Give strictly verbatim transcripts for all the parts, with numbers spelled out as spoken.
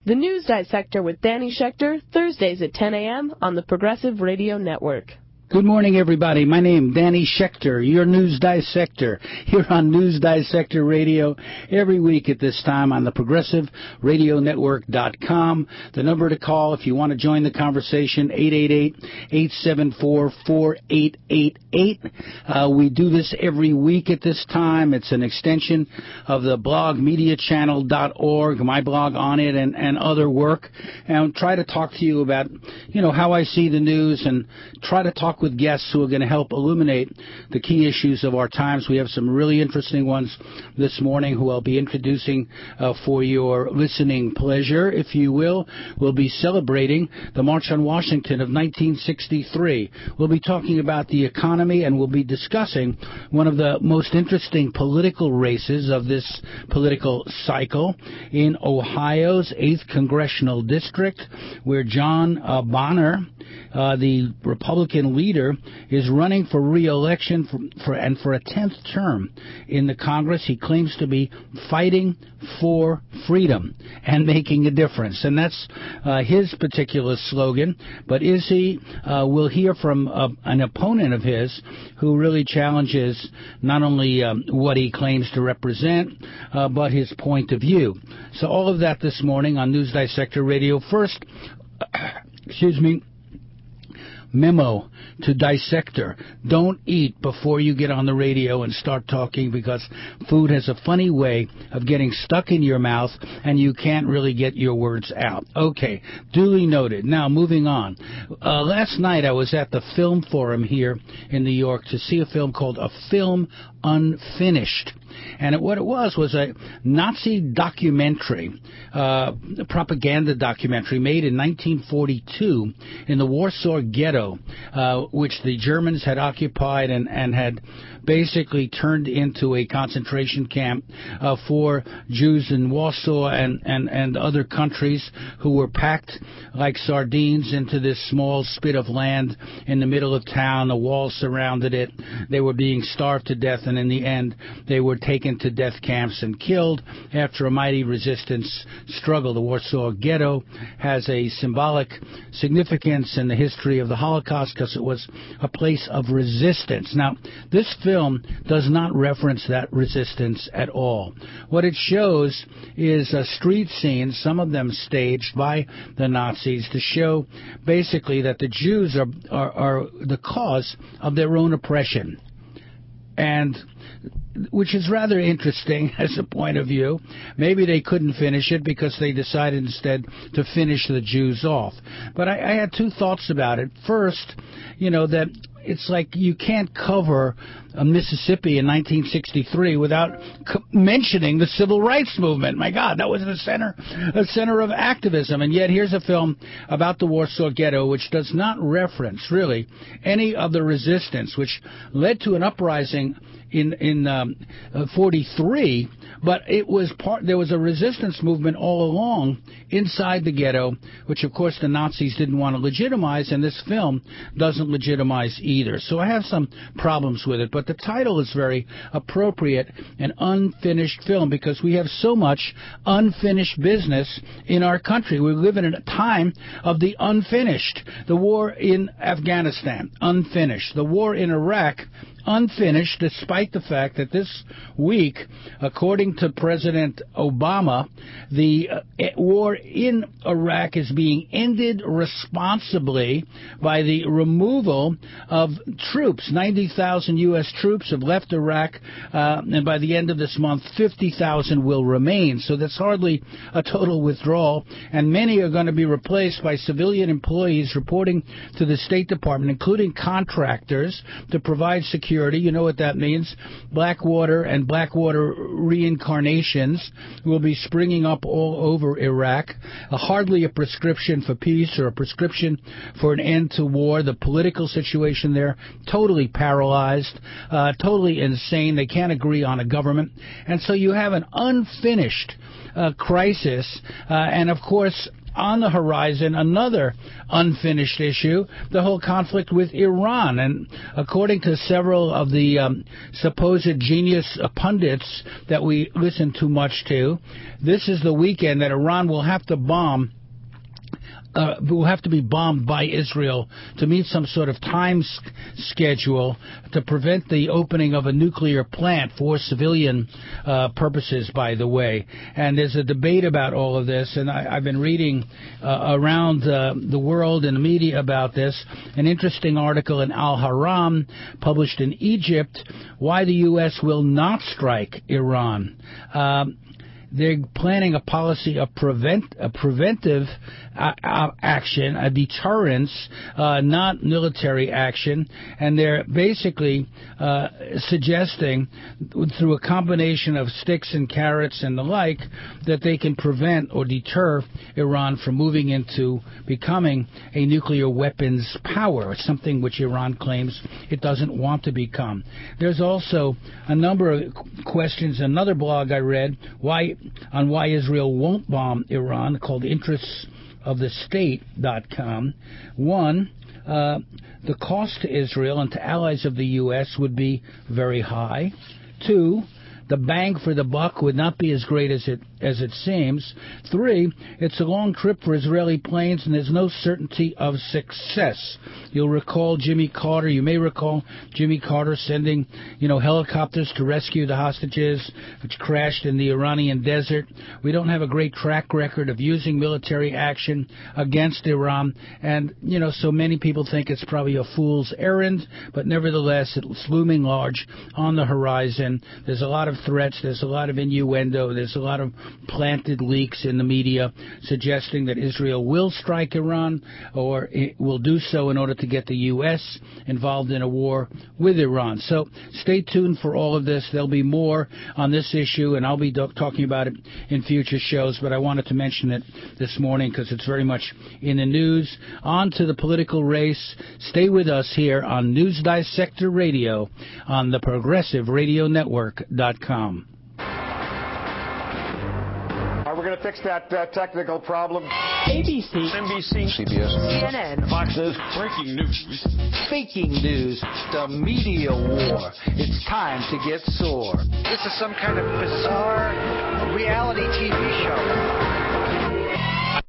The News Dissector with Danny Schechter, Thursdays at ten a.m. on the Progressive Radio Network. Good morning, everybody. My name is Danny Schechter, your News Dissector, here on News Dissector Radio every week at this time on the Progressive Radio Network dot com. The number to call if you want to join the conversation, eight eight eight, eight seven four, four eight eight eight. Uh, we do this every week at this time. It's an extension of the blog media channel dot org, my blog on it, and, and other work, and try to talk to you about, you know, how I see the news and try to talk with guests who are going to help illuminate the key issues of our times. We have some really interesting ones this morning who I'll be introducing uh, for your listening pleasure, if you will. We'll be celebrating the March on Washington of nineteen sixty-three. We'll be talking about the economy, and we'll be discussing one of the most interesting political races of this political cycle in Ohio's eighth Congressional District, where John uh, Boehner, uh, the Republican leader, is running for re-election for, for, and for a tenth term in the Congress. He claims to be fighting for freedom and making a difference, and that's uh, his particular slogan. But is he? Uh, we'll hear from uh, an opponent of his who really challenges not only um, what he claims to represent, uh, but his point of view. So all of that this morning on News Dissector Radio. First, excuse me, memo to Dissector: don't eat before you get on the radio and start talking, because food has a funny way of getting stuck in your mouth and you can't really get your words out. Okay, duly noted. Now, moving on. Uh, last night I was at the Film Forum here in New York to see a film called A Film Unfinished. And it, what it was was a Nazi documentary, uh, propaganda documentary made in nineteen forty-two in the Warsaw Ghetto, uh, which the Germans had occupied and, and had basically turned into a concentration camp uh, for Jews in Warsaw and, and, and other countries who were packed like sardines into this small spit of land in the middle of town. The walls surrounded it. They were being starved to death, and in the end, they were taken to death camps and killed after a mighty resistance struggle. The Warsaw Ghetto has a symbolic significance in the history of the Holocaust because it was a place of resistance. Now, this film does not reference that resistance at all. What it shows is uh, street scenes, some of them staged by the Nazis, to show basically that the Jews are, are, are the cause of their own oppression. And which is rather interesting as a point of view. Maybe they couldn't finish it because they decided instead to finish the Jews off. But I, I had two thoughts about it. First, you know, that it's like you can't cover uh, Mississippi in nineteen sixty-three without co- mentioning the civil rights movement. My God, that was the center, the center of activism. And yet here's a film about the Warsaw Ghetto which does not reference, really, any of the resistance which led to an uprising in in um, uh, forty-three, but it was part. There was a resistance movement all along inside the ghetto, which of course the Nazis didn't want to legitimize, and this film doesn't legitimize either. So I have some problems with it, but the title is very appropriate, an unfinished film, because we have so much unfinished business in our country. We live in a time of the unfinished. The war in Afghanistan, unfinished. The war in Iraq, unfinished, despite the fact that this week, according to President Obama, the uh, war in Iraq is being ended responsibly by the removal of troops. ninety thousand U S troops have left Iraq, uh, and by the end of this month, fifty thousand will remain. So that's hardly a total withdrawal, and many are going to be replaced by civilian employees reporting to the State Department, including contractors, to provide security. You know what that means. Blackwater and Blackwater reincarnations will be springing up all over Iraq. Uh, hardly a prescription for peace or a prescription for an end to war. The political situation there, totally paralyzed, uh, totally insane. They can't agree on a government. And so you have an unfinished uh, crisis. Uh, and, of course, on the horizon, another unfinished issue, the whole conflict with Iran. And according to several of the um, supposed genius uh, pundits that we listen too much to, this is the weekend that Iran will have to bomb Uh, will have to be bombed by Israel to meet some sort of time s- schedule to prevent the opening of a nuclear plant for civilian uh, purposes, by the way. And there's a debate about all of this, and I, I've been reading uh, around uh, the world in the media about this. An interesting article in Al-Haram, published in Egypt, why the U S will not strike Iran. Um, They're planning a policy of prevent a preventive uh, action, a deterrence, uh, not military action, and they're basically uh, suggesting, through a combination of sticks and carrots and the like, that they can prevent or deter Iran from moving into becoming a nuclear weapons power, something which Iran claims it doesn't want to become. There's also a number of questions. Another blog I read, why on why Israel won't bomb Iran, called interests of the state dot com. One, uh, the cost to Israel and to allies of the U S would be very high. Two, the bang for the buck would not be as great as it as it seems. Three, it's a long trip for Israeli planes, and there's no certainty of success. You'll recall Jimmy Carter. You may recall Jimmy Carter sending, you know, helicopters to rescue the hostages, which crashed in the Iranian desert. We don't have a great track record of using military action against Iran, and, you know, so many people think it's probably a fool's errand, but nevertheless, it's looming large on the horizon. There's a lot of threats. There's a lot of innuendo. There's a lot of planted leaks in the media suggesting that Israel will strike Iran, or it will do so in order to get the U S involved in a war with Iran. So stay tuned for all of this. There'll be more on this issue, and I'll be do- talking about it in future shows, but I wanted to mention it this morning because it's very much in the news. On to the political race. Stay with us here on News Dissector Radio on the Progressive Radio Network dot com. We're going to fix that uh, technical problem. A B C, N B C, C B S, C N N, Fox News, breaking news, faking news, the media war. It's time to get sore. This is some kind of bizarre reality T V show.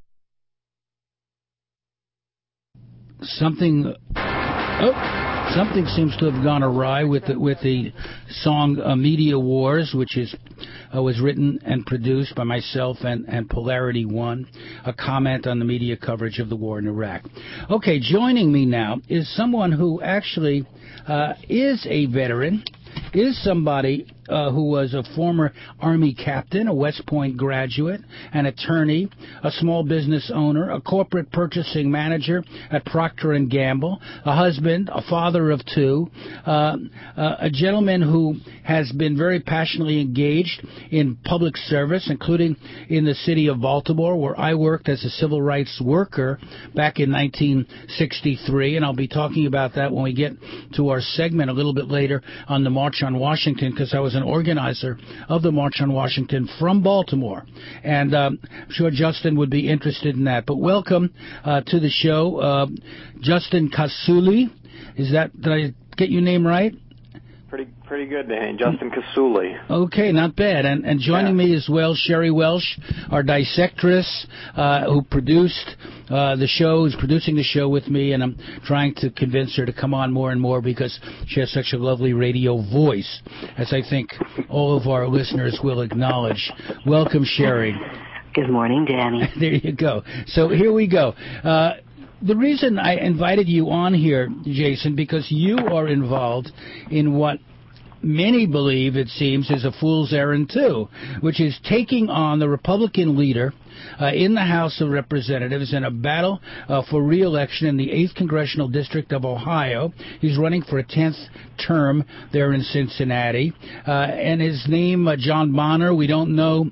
Something. Oh. Something seems to have gone awry with the, with the song uh, Media Wars, which is uh, was written and produced by myself and, and Polarity One, a comment on the media coverage of the war in Iraq. Okay, joining me now is someone who actually uh, is a veteran, is somebody uh, who was a former Army captain, a West Point graduate, an attorney, a small business owner, a corporate purchasing manager at Procter and Gamble, a husband, a father of two, uh, uh, a gentleman who has been very passionately engaged in public service, including in the city of Baltimore, where I worked as a civil rights worker back in nineteen sixty-three, and I'll be talking about that when we get to our segment a little bit later on the March on Washington, because I was an organizer of the March on Washington from Baltimore, and um, I'm sure Justin would be interested in that. But welcome uh, to the show, uh, Justin Kasuli. Is that, did I get your name right? Pretty pretty good, Dan. Justin Kasuli. Okay, not bad. And and joining yeah. me as well, Sherry Welsh, our dissectress, uh, who produced uh, the show, who's producing the show with me, and I'm trying to convince her to come on more and more because she has such a lovely radio voice, as I think all of our listeners will acknowledge. Welcome, Sherry. Good morning, Danny. There you go. So here we go. Uh, The reason I invited you on here, Jason, because you are involved in what many believe, it seems, is a fool's errand, too, which is taking on the Republican leader uh, in the House of Representatives in a battle uh, for re-election in the eighth Congressional District of Ohio. He's running for a tenth term there in Cincinnati. Uh, and his name, uh, John Bonner, we don't know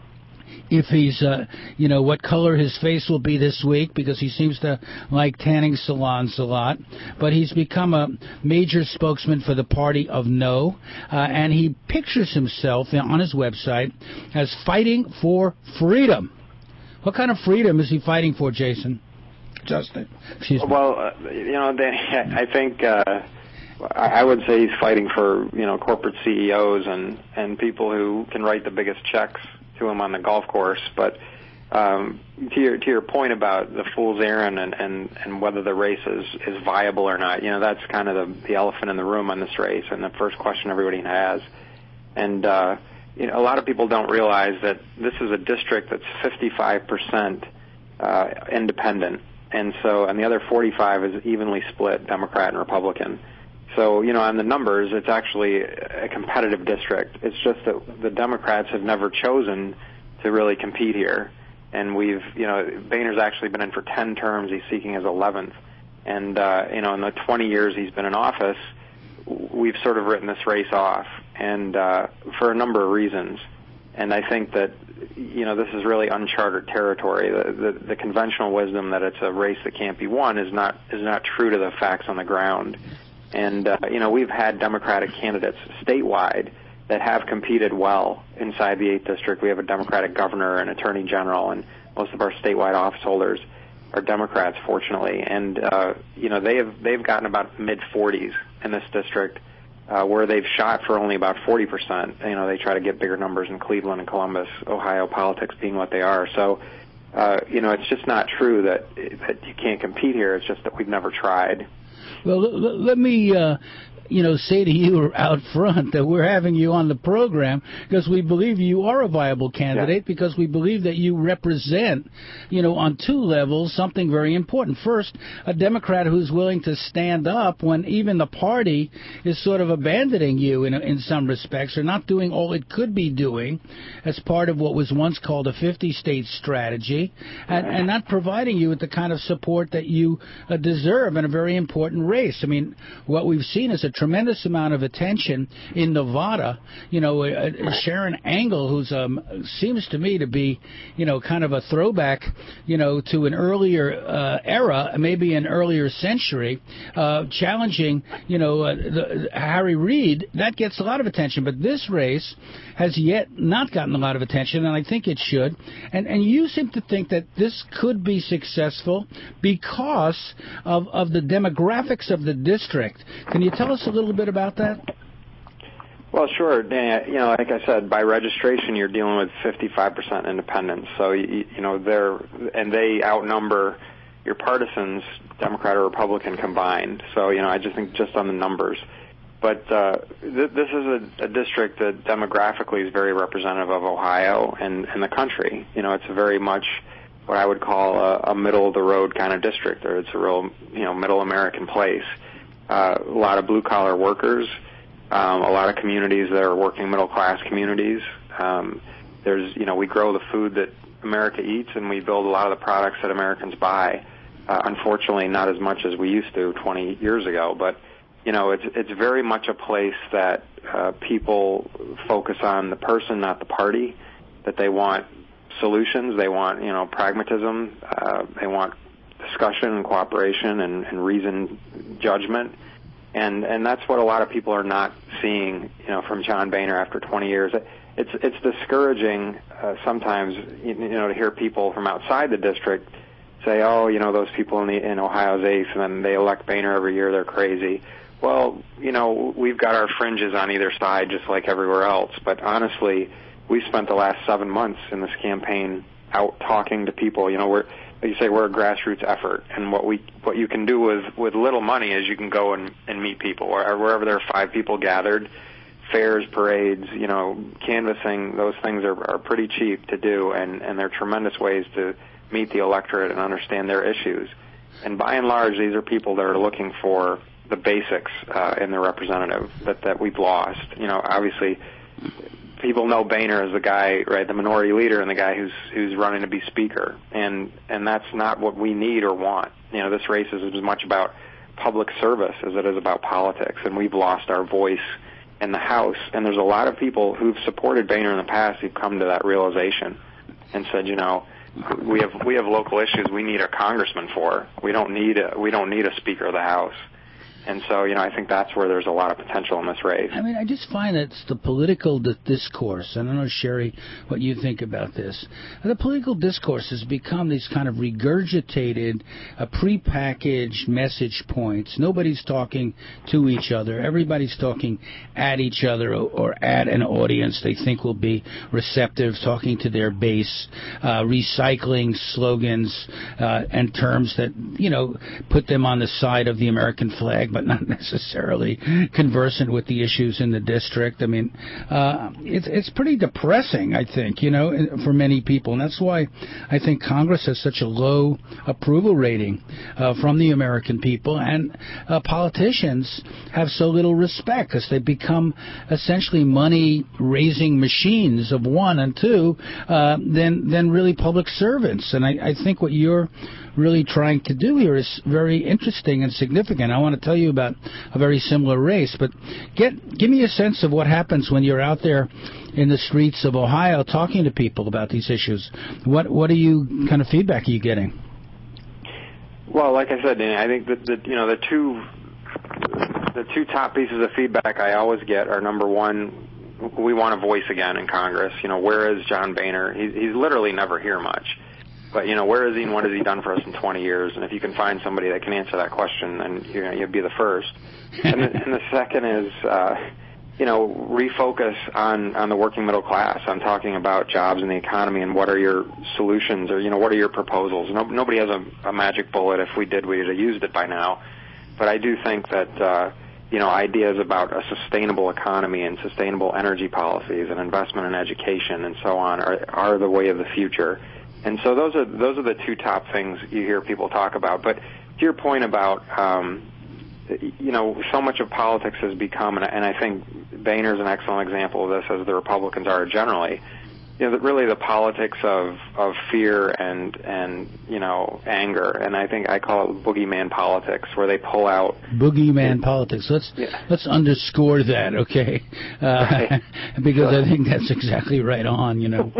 if he's, uh, you know, what color his face will be this week, because he seems to like tanning salons a lot. But he's become a major spokesman for the party of no, uh, and he pictures himself on his website as fighting for freedom. What kind of freedom is he fighting for, Jason? Justin. Excuse me. Well, uh, you know, they, I think uh, I would say he's fighting for, you know, corporate C E Os and, and people who can write the biggest checks to him on the golf course. But um, to your to your point about the fool's errand and, and, and whether the race is, is viable or not, you know, that's kind of the, the elephant in the room on this race and the first question everybody has. And uh, you know, a lot of people don't realize that this is a district that's fifty-five percent uh, independent. And so, and the other forty-five is evenly split, Democrat and Republican. So, you know, on the numbers, it's actually a competitive district. It's just that the Democrats have never chosen to really compete here. And we've, you know, Boehner's actually been in for ten terms. He's seeking his eleventh. And, uh, you know, in the twenty years he's been in office, we've sort of written this race off, and uh, for a number of reasons. And I think that, you know, this is really uncharted territory. The, the, the conventional wisdom that it's a race that can't be won is not is not true to the facts on the ground. And, uh, you know, we've had Democratic candidates statewide that have competed well inside the eighth District. We have a Democratic governor and attorney general, and most of our statewide office holders are Democrats, fortunately. And, uh, you know, they have, they've gotten about mid-forties in this district, Uh, where they've shot for only about forty percent. You know, they try to get bigger numbers in Cleveland and Columbus, Ohio politics being what they are. So, uh, you know, it's just not true that, that you can't compete here. It's just that we've never tried. Well, l- let me, uh, you know, say to you out front that we're having you on the program because we believe you are a viable candidate, yeah. because we believe that you represent, you know, on two levels, something very important. First, a Democrat who's willing to stand up when even the party is sort of abandoning you in, in some respects, or not doing all it could be doing as part of what was once called a fifty-state strategy, and, and not providing you with the kind of support that you uh, deserve in a very important race. I mean, what we've seen is a tremendous amount of attention in Nevada. You know, uh, Sharon Angle, who's um, seems to me to be, you know, kind of a throwback, you know, to an earlier uh, era, maybe an earlier century, uh, challenging, you know, uh, the, Harry Reid. That gets a lot of attention, but this race has yet not gotten a lot of attention, and I think it should. And and you seem to think that this could be successful because of of the demographics of the district. Can you tell us a little bit about that? Well, sure, Dan. You know, like I said, by registration, you're dealing with fifty-five percent independents. So, you, you know, they're, and they outnumber your partisans, Democrat or Republican combined. So, you know, I just think just on the numbers. But uh, th- this is a, a district that demographically is very representative of Ohio and, and the country. You know, it's very much what I would call a, a middle-of-the-road kind of district, or it's a real, you know, middle American place. Uh, a lot of blue-collar workers, um, a lot of communities that are working middle-class communities. Um, there's, you know, we grow the food that America eats, and we build a lot of the products that Americans buy. Uh, unfortunately, not as much as we used to twenty years ago, but, you know, it's it's very much a place that uh, people focus on the person, not the party, that they want solutions, they want, you know, pragmatism, uh, they want discussion and cooperation and, and reasoned judgment, and and that's what a lot of people are not seeing, you know, from John Boehner after twenty years. It's it's discouraging uh, sometimes, you know, to hear people from outside the district say, oh, you know, those people in the in Ohio's eighth, and then they elect Boehner every year, they're crazy. Well, you know, we've got our fringes on either side, just like everywhere else. But honestly, we spent the last seven months in this campaign out talking to people. You know, we're Like you say, we're a grassroots effort, and what we what you can do with, with little money is you can go and, and meet people or wherever there are five people gathered. Fairs, parades, you know, canvassing, those things are, are pretty cheap to do, and, and they're tremendous ways to meet the electorate and understand their issues. And by and large, these are people that are looking for the basics uh, in their representative that, that we've lost. You know, obviously, people know Boehner as the guy, right, the minority leader and the guy who's who's running to be speaker, and and that's not what we need or want. You know, this race is as much about public service as it is about politics, and we've lost our voice in the House. And there's a lot of people who've supported Boehner in the past who've come to that realization and said, you know, we have we have local issues we need a congressman for. We don't need a we don't need a Speaker of the House. And so, you know, I think that's where there's a lot of potential in this race. I mean, I just find that it's the political di- discourse, and I don't know, Sherry, what you think about this. The political discourse has become these kind of regurgitated, uh, prepackaged message points. Nobody's talking to each other. Everybody's talking at each other or, or at an audience they think will be receptive, talking to their base, uh, recycling slogans uh, and terms that, you know, put them on the side of the American flag, but not necessarily conversant with the issues in the district. I mean, uh, it's it's pretty depressing, I think, you know, for many people. And that's why I think Congress has such a low approval rating uh, from the American people. And uh, politicians have so little respect because they become essentially money-raising machines of one, and two, uh, than, than really public servants. And I, I think what you're really trying to do here is very interesting and significant. I want to tell you about a very similar race, but get give me a sense of what happens when you're out there in the streets of Ohio talking to people about these issues. What what are you kind of feedback are you getting? Well, like I said, Danny, I think that the, you know the two the two top pieces of feedback I always get are, number one, we want a voice again in Congress. You know, where is John Boehner? He's, he's literally never here much. But, you know, where is he and what has he done for us in twenty years? And if you can find somebody that can answer that question, then you know, you'd be the first. And the, and the second is, uh, you know, refocus on, on the working middle class, on talking about jobs and the economy and what are your solutions or, you know, what are your proposals. No, nobody has a, a magic bullet. If we did, we'd have used it by now. But I do think that, uh, you know, ideas about a sustainable economy and sustainable energy policies and investment in education and so on are, are the way of the future. And so those are those are the two top things you hear people talk about. But to your point about, um, you know, so much of politics has become, and, and I think Boehner's an excellent example of this, as the Republicans are generally, you know, really the politics of, of fear and, and, you know, anger. And I think I call it boogeyman politics, where they pull out. Boogeyman it, politics. Let's yeah. let's underscore that, okay? Uh, right. Because so, I think that's exactly right on, you know.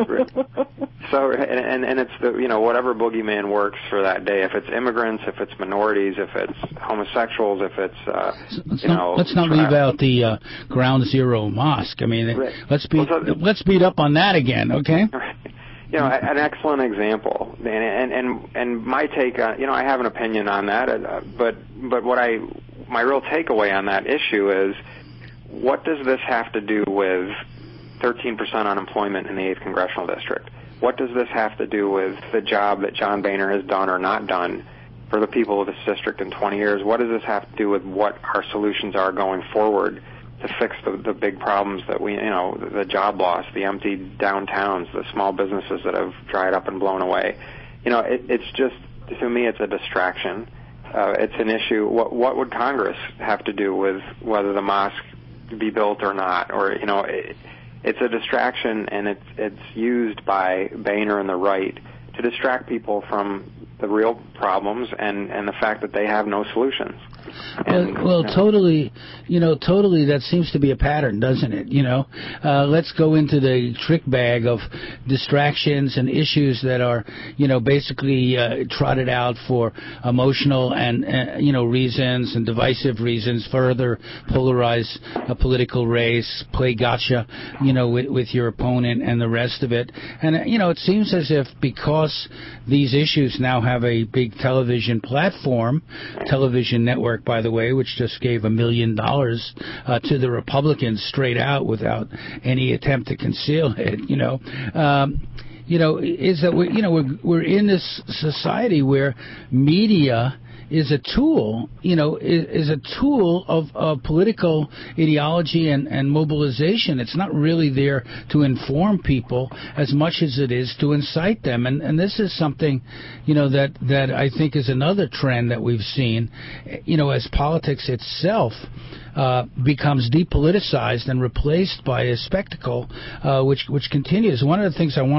So, and, and, and it's the, you know, whatever boogeyman works for that day. If it's immigrants, if it's minorities, if it's homosexuals, if it's, uh, let's you not, know. Let's not tri- leave out the uh, Ground Zero Mosque. I mean, right. let's beat, well, so, let's beat up on that again, okay? Right. You know, an excellent example. And, and, and, and my take on, you know, I have an opinion on that, uh, but, but what I, my real takeaway on that issue is, what does this have to do with thirteen percent unemployment in the eighth Congressional District? What does this have to do with the job that John Boehner has done or not done for the people of this district in twenty years? What does this have to do with what our solutions are going forward to fix the, the big problems that we, you know, the, the job loss, the empty downtowns, the small businesses that have dried up and blown away? You know, it, it's just, to me, it's a distraction. Uh, it's an issue. What, what would Congress have to do with whether the mosque be built or not? Or, you know, it, it's a distraction, and it's it's used by Boehner and the right to distract people from the real problems and, and the fact that they have no solutions. And, well, well you know, totally, you know, totally that seems to be a pattern, doesn't it? You know, uh, let's go into the trick bag of distractions and issues that are, you know, basically uh, trotted out for emotional and, uh, you know, reasons and divisive reasons, further polarize a political race, play gotcha, you know, with, with your opponent and the rest of it. And, uh, you know, it seems as if because these issues now have a big television platform, television network, by the way, which just gave a million dollars uh, to the Republicans straight out without any attempt to conceal it. You know, um, you know, is that we, you know, we're we're in this society where media is a tool, you know, is, is a tool of, of political ideology and, and mobilization. It's not really there to inform people as much as it is to incite them. And, and this is something, you know, that, that I think is another trend that we've seen, you know, as politics itself uh, becomes depoliticized and replaced by a spectacle, uh, which which continues. One of the things I wanted to tell you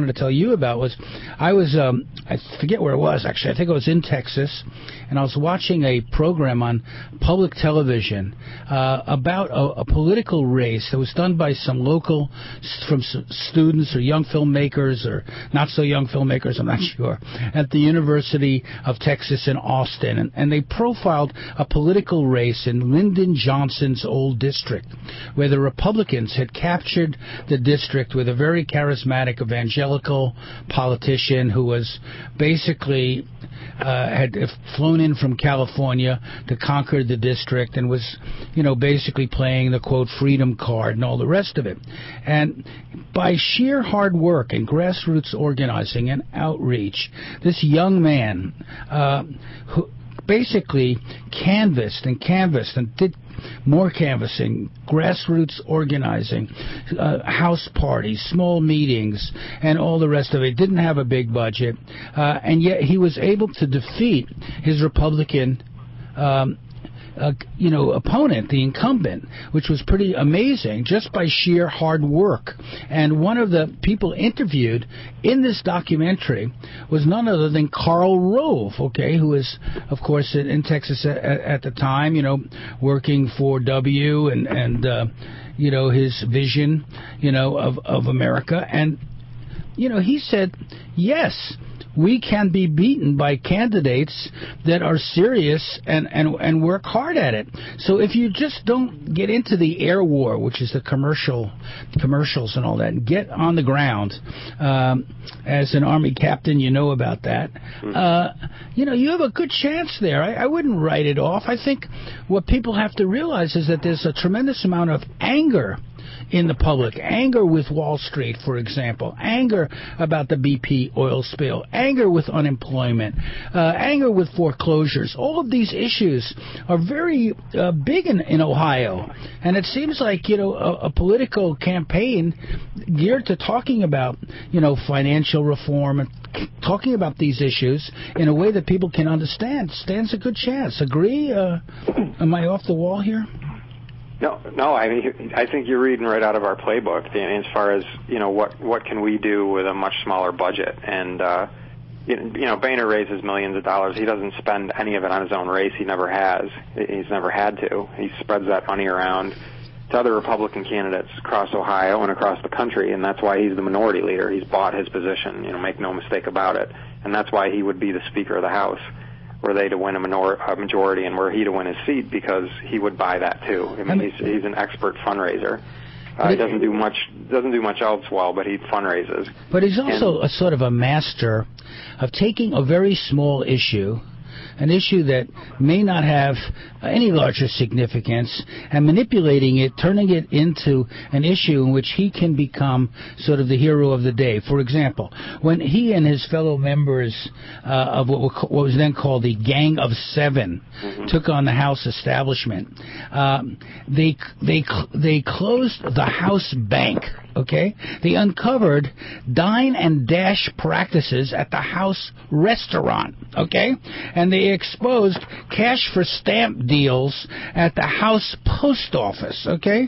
you about was I was, um, I forget where it was, actually. I think it was in Texas, and I was watching a program on public television uh, about a, a political race that was done by some local, from s- students or young filmmakers or not so young filmmakers, I'm not sure, at the University of Texas in Austin. And, and they profiled a political race in Lyndon Johnson's old district, where the Republicans had captured the district with a very charismatic evangelical politician who was basically uh, had flown in from California to conquer the district and was, you know, basically playing the, quote, freedom card and all the rest of it. And by sheer hard work and grassroots organizing and outreach, this young man uh, who basically canvassed and canvassed and did more canvassing, grassroots organizing, uh, house parties, small meetings, and all the rest of it. Didn't have a big budget, uh, and yet he was able to defeat his Republican um, Uh, you know, opponent, the incumbent, which was pretty amazing just by sheer hard work. And one of the people interviewed in this documentary was none other than Karl Rove, okay, who was, of course, in, in Texas at, at the time, you know, working for W and, and uh, you know, his vision, you know, of, of America. And, you know, he said, yes, we can be beaten by candidates that are serious and, and, and work hard at it. So if you just don't get into the air war, which is the commercial commercials and all that, and get on the ground, um, as an Army captain, you know about that, uh, you know, you have a good chance there. I, I wouldn't write it off. I think what people have to realize is that there's a tremendous amount of anger in the public, anger with Wall Street, for example, anger about the B P oil spill, anger with unemployment, uh, anger with foreclosures. All of these issues are very uh, big in, in Ohio, and it seems like, you know, a, a political campaign geared to talking about, you know, financial reform and talking about these issues in a way that people can understand stands a good chance. Agree? Uh, am I off the wall here? No, no. I mean, I think you're reading right out of our playbook, Danny, as far as, you know, what what can we do with a much smaller budget. And uh, you know, Boehner raises millions of dollars. He doesn't spend any of it on his own race. He never has. He's never had to. He spreads that money around to other Republican candidates across Ohio and across the country, and that's why he's the minority leader. He's bought his position. You know, make no mistake about it. And that's why he would be the Speaker of the House, were they to win a, minor, a majority and were he to win his seat, because he would buy that too. I mean, I mean he's, he's an expert fundraiser. Uh, he doesn't do much doesn't do much else well, but he fundraises. But he's also and, a sort of a master of taking a very small issue, an issue that may not have any larger significance, and manipulating it, turning it into an issue in which he can become sort of the hero of the day. For example, when he and his fellow members uh, of what, what was then called the Gang of Seven mm-hmm. took on the House establishment, um, they they they closed the House Bank. Okay, they uncovered dine and dash practices at the House restaurant. Okay, and they exposed cash for stamp deals at the House post office. Okay,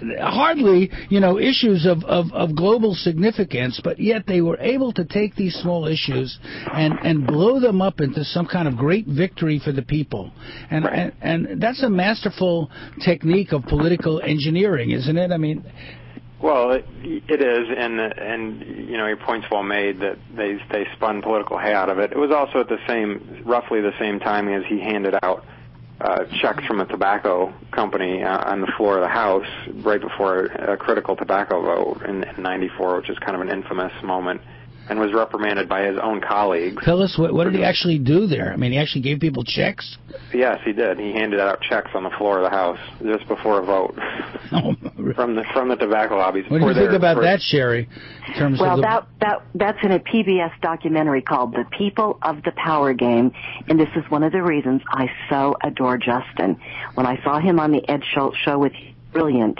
hardly, you know, issues of, of, of global significance, but yet they were able to take these small issues and, and blow them up into some kind of great victory for the people. And, and and that's a masterful technique of political engineering, isn't it? I mean. Well, it, it is, and and you know, your point's well made that they they spun political hay out of it. It was also at the same, roughly the same time as he handed out uh, checks from a tobacco company uh, on the floor of the House right before a critical tobacco vote in, in ninety-four, which is kind of an infamous moment, and was reprimanded by his own colleagues. Tell us, what, what did he actually do there? I mean, he actually gave people checks? Yes, he did. He handed out checks on the floor of the House just before a vote oh, from the from the tobacco lobbies. What do you think about that, Sherry? In terms well, of the... that that that's in a P B S documentary called "The People of the Power Game," and this is one of the reasons I so adore Justin. When I saw him on the Ed Schultz show with brilliant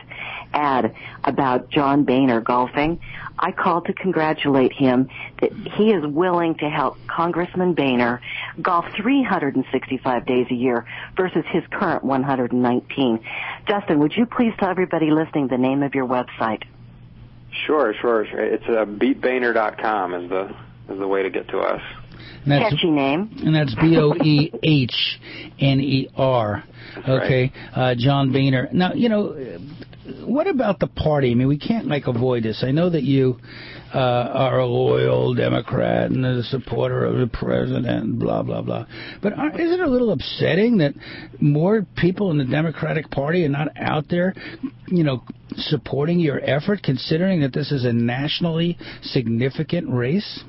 ad about John Boehner golfing, I called to congratulate him that he is willing to help Congressman Boehner golf three hundred sixty-five days a year versus his current one hundred nineteen. Justin, would you please tell everybody listening the name of your website? Sure, sure. sure. It's uh, beat boehner dot com is the is the way to get to us. And that's, Catchy name. And that's B O E H N E R. Okay, right. uh, John Boehner. Now, you know, what about the party? I mean, we can't, like, avoid this. I know that you uh, are a loyal Democrat and a supporter of the president, blah, blah, blah. But are, is it a little upsetting that more people in the Democratic Party are not out there, you know, supporting your effort, considering that this is a nationally significant race?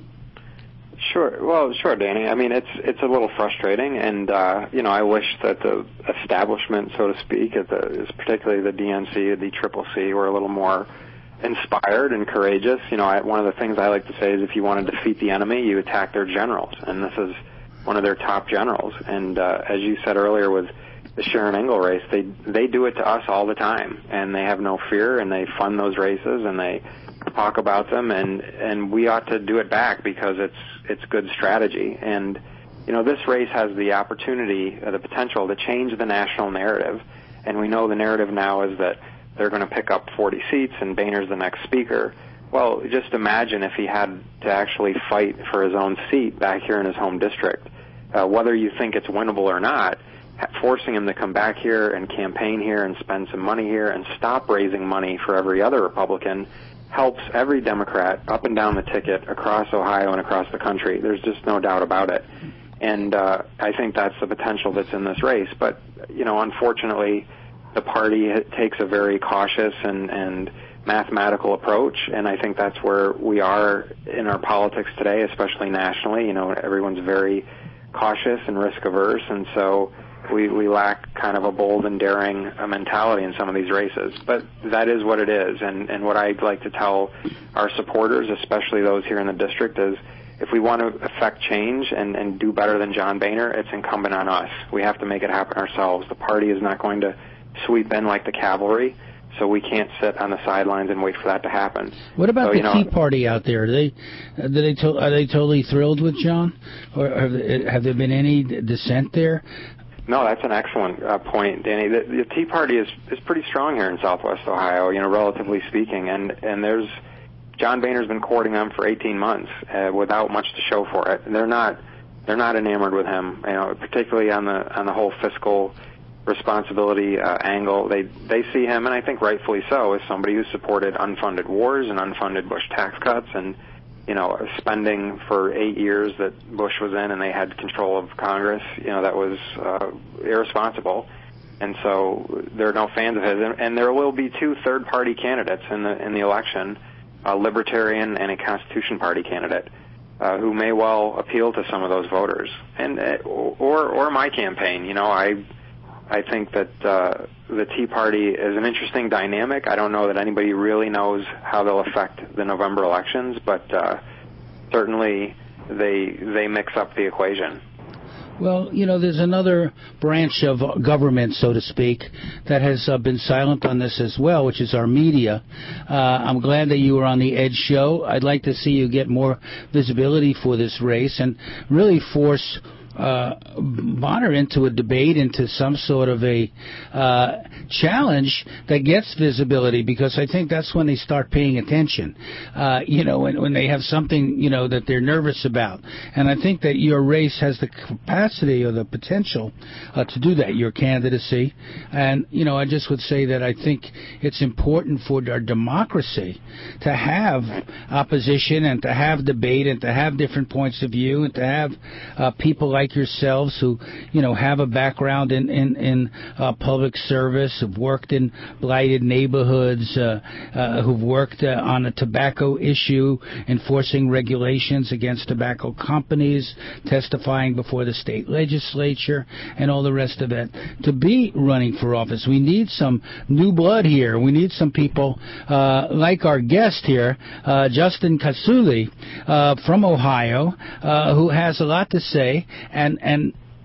Sure. Well, sure, Danny. I mean, it's it's a little frustrating, and uh, you know, I wish that the establishment, so to speak, at the, particularly the D N C, the Triple C, were a little more inspired and courageous. You know, I, one of the things I like to say is, if you want to defeat the enemy, you attack their generals, and this is one of their top generals. And uh, as you said earlier, with the Sharon Engel race, they they do it to us all the time, and they have no fear, and they fund those races, and they talk about them, and and we ought to do it back because it's it's good strategy. And you know, this race has the opportunity, uh, the potential to change the national narrative, and we know the narrative now is that they're going to pick up forty seats and Boehner's the next speaker. Well, just imagine if he had to actually fight for his own seat back here in his home district. Uh, whether you think it's winnable or not, forcing him to come back here and campaign here and spend some money here and stop raising money for every other Republican helps every Democrat up and down the ticket across Ohio and across the country. There's just no doubt about it. And uh, I think that's the potential that's in this race. But, you know, unfortunately, the party takes a very cautious and, and mathematical approach, and I think that's where we are in our politics today, especially nationally. You know, everyone's very cautious and risk-averse, and so we, we lack kind of a bold and daring uh, mentality in some of these races. But that is what it is, and, and what I'd like to tell our supporters, especially those here in the district, is if we want to affect change and, and do better than John Boehner, it's incumbent on us. We have to make it happen ourselves. The party is not going to sweep in like the cavalry, so we can't sit on the sidelines and wait for that to happen. What about so, the you know, Tea Party out there? Are they, are they, to, are they totally thrilled with John, or have, have there been any dissent there? No, that's an excellent uh, point, Danny. The, the Tea Party is is pretty strong here in Southwest Ohio, you know, relatively speaking, and and there's John Boehner's been courting them for eighteen months uh, without much to show for it. And they're not they're not enamored with him, you know, particularly on the on the whole fiscal responsibility uh, angle. They they see him, and I think rightfully so, as somebody who supported unfunded wars and unfunded Bush tax cuts, and you know, spending for eight years that Bush was in and they had control of Congress. You know, that was uh, irresponsible, and so they're no fans of his. And, and there will be two third-party candidates in the in the election, a Libertarian and a Constitution Party candidate, uh, who may well appeal to some of those voters, and uh, or or my campaign. You know, I. I think that uh, the Tea Party is an interesting dynamic. I don't know that anybody really knows how they'll affect the November elections, but uh, certainly they they mix up the equation. Well, you know, there's another branch of government, so to speak, that has uh, been silent on this as well, which is our media. Uh, I'm glad that you were on the Ed Show. I'd like to see you get more visibility for this race and really force Uh, Bonner into a debate, into some sort of a uh, challenge that gets visibility, because I think that's when they start paying attention, uh, you know, when, when they have something, you know, that they're nervous about. And I think that your race has the capacity or the potential uh, to do that, your candidacy. And, you know, I just would say that I think it's important for our democracy to have opposition and to have debate and to have different points of view and to have uh, people like like yourselves who, you know, have a background in in, in uh, public service, have worked in blighted neighborhoods, uh, uh, who've worked uh, on a tobacco issue, enforcing regulations against tobacco companies, testifying before the state legislature, and all the rest of it, to be running for office. We need some new blood here. We need some people uh, like our guest here, uh, Justin Kasuli, uh, from Ohio, uh, who has a lot to say. And and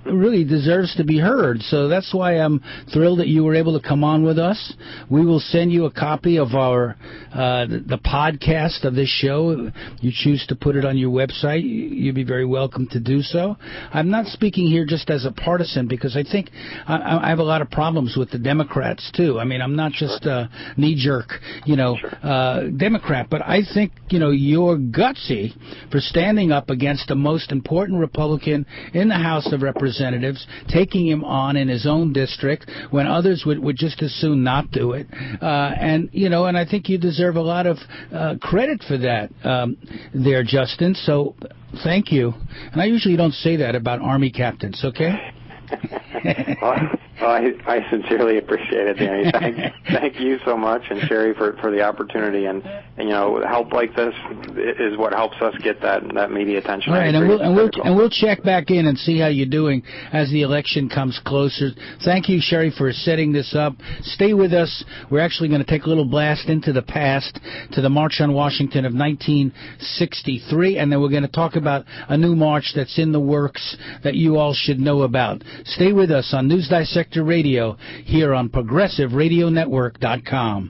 really deserves to be heard. So that's why I'm thrilled that you were able to come on with us. We will send you a copy of our uh, the, the podcast of this show. You choose to put it on your website, you'd be very welcome to do so. I'm not speaking here just as a partisan, because I think I, I have a lot of problems with the Democrats too. I mean, I'm not just a knee-jerk, you know, uh, Democrat, but I think, you know, you're gutsy for standing up against the most important Republican in the House of Representatives, taking him on in his own district when others would, would just as soon not do it. Uh, and, you know, and I think you deserve a lot of uh, credit for that um, there, Justin. So thank you. And I usually don't say that about Army captains, okay? well, well I, I sincerely appreciate it, Danny. Thank, thank you so much, and Sherry for, for the opportunity. And, and you know, help like this is what helps us get that that media attention. All right, and we'll and we'll and we'll check back in and see how you're doing as the election comes closer. Thank you, Sherry, for setting this up. Stay with us. We're actually going to take a little blast into the past, to the March on Washington of nineteen sixty-three, and then we're going to talk about a new march that's in the works that you all should know about. Stay with us on News Dissector Radio here on Progressive Radio Network dot com.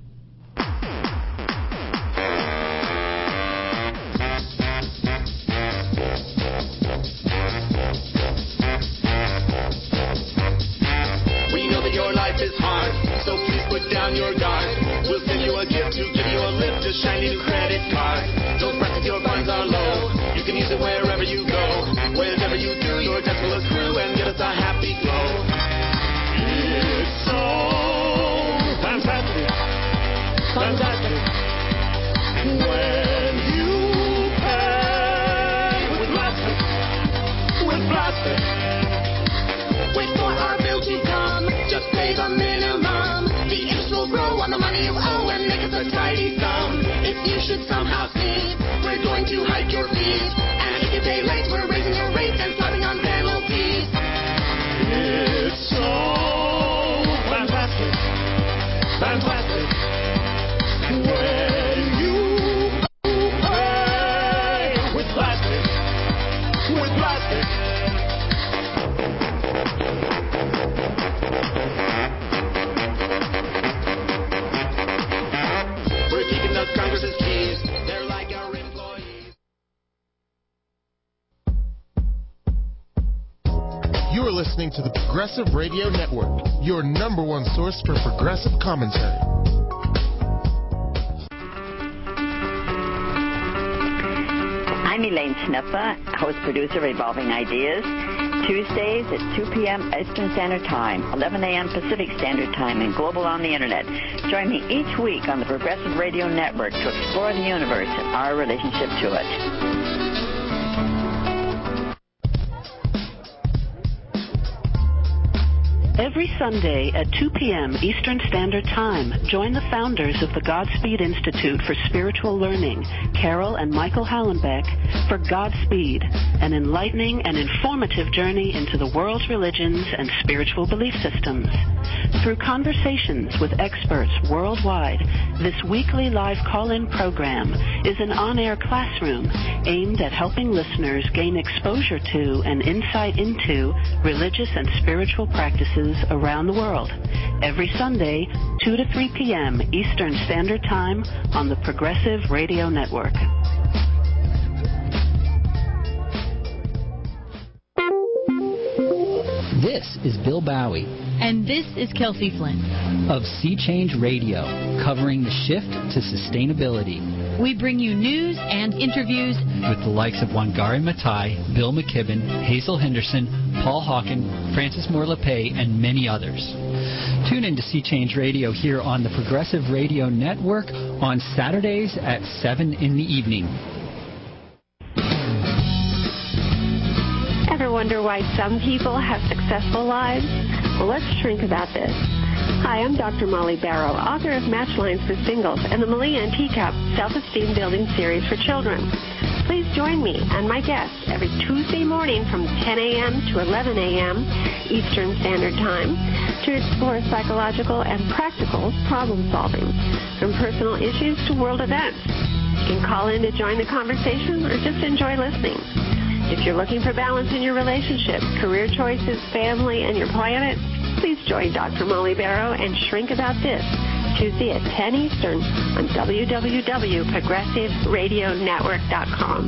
We know that your life is hard, so please put down your guard. We'll send you a gift to give you a lift, a shiny new credit card. Don't fret if your funds are low, you can use it wherever you go. Whenever you do, your debts will accrue and get us a happy glow. It's so fantastic, fantastic, when you pay with plastic, with plastic. Wait for our bill to come, just pay the minimum. The interest will grow on the money you owe and make us a tidy sum. If you should somehow see, we're going to hike your fees. And if you pay late, we're raising your rate and slapping on penalties. It's so fantastic, fantastic, when you pay with plastic, with plastic. We're keeping the Congress's keys. They're like our employees. You're listening to the Progressive Radio Network, your number one source for progressive commentary. I'm Elaine Schnepper, host producer of Evolving Ideas. Tuesdays at two p.m. Eastern Standard Time, eleven a.m. Pacific Standard Time, and global on the Internet. Join me each week on the Progressive Radio Network to explore the universe and our relationship to it. Every Sunday at two p.m. Eastern Standard Time, join the founders of the Godspeed Institute for Spiritual Learning, Carol and Michael Hallenbeck, for Godspeed, an enlightening and informative journey into the world's religions and spiritual belief systems. Through conversations with experts worldwide, this weekly live call-in program is an on-air classroom aimed at helping listeners gain exposure to and insight into religious and spiritual practices around the world. Every Sunday, two to three p.m. Eastern Standard Time on the Progressive Radio Network. This is Bill Bowie. And this is Kelsey Flynn. Of Sea Change Radio, covering the shift to sustainability. We bring you news and interviews with the likes of Wangari Maathai, Bill McKibben, Hazel Henderson, Paul Hawken, Francis Moore LePay, and many others. Tune in to Sea Change Radio here on the Progressive Radio Network on Saturdays at seven in the evening. Ever wonder why some people have successful lives? Well, let's shrink about this. Hi, I'm Doctor Molly Barrow, author of Matchlines for Singles and the Malia and Teacup Self-Esteem Building Series for Children. Please join me and my guests every Tuesday morning from ten a.m. to eleven a.m. Eastern Standard Time to explore psychological and practical problem solving, from personal issues to world events. You can call in to join the conversation or just enjoy listening. If you're looking for balance in your relationship, career choices, family, and your planet, please join Doctor Molly Barrow and Shrink About This, Tuesday at ten Eastern on w w w dot progressive radio network dot com.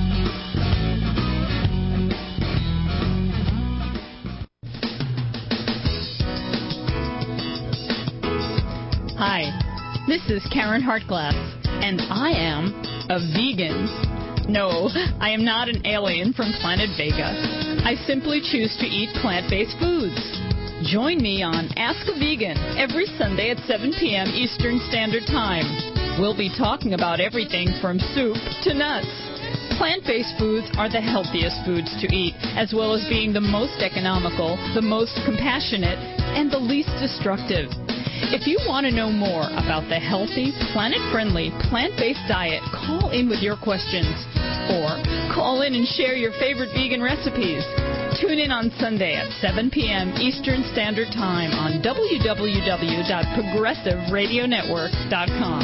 Hi, this is Karen Hartglass, and I am a vegan. No, I am not an alien from planet Vega. I simply choose to eat plant-based foods. Join me on Ask a Vegan every Sunday at seven p.m. Eastern Standard Time. We'll be talking about everything from soup to nuts. Plant-based foods are the healthiest foods to eat, as well as being the most economical, the most compassionate, and the least destructive. If you want to know more about the healthy, planet-friendly, plant-based diet, call in with your questions. Or call in and share your favorite vegan recipes. Tune in on Sunday at seven p.m. Eastern Standard Time on w w w dot progressive radio network dot com.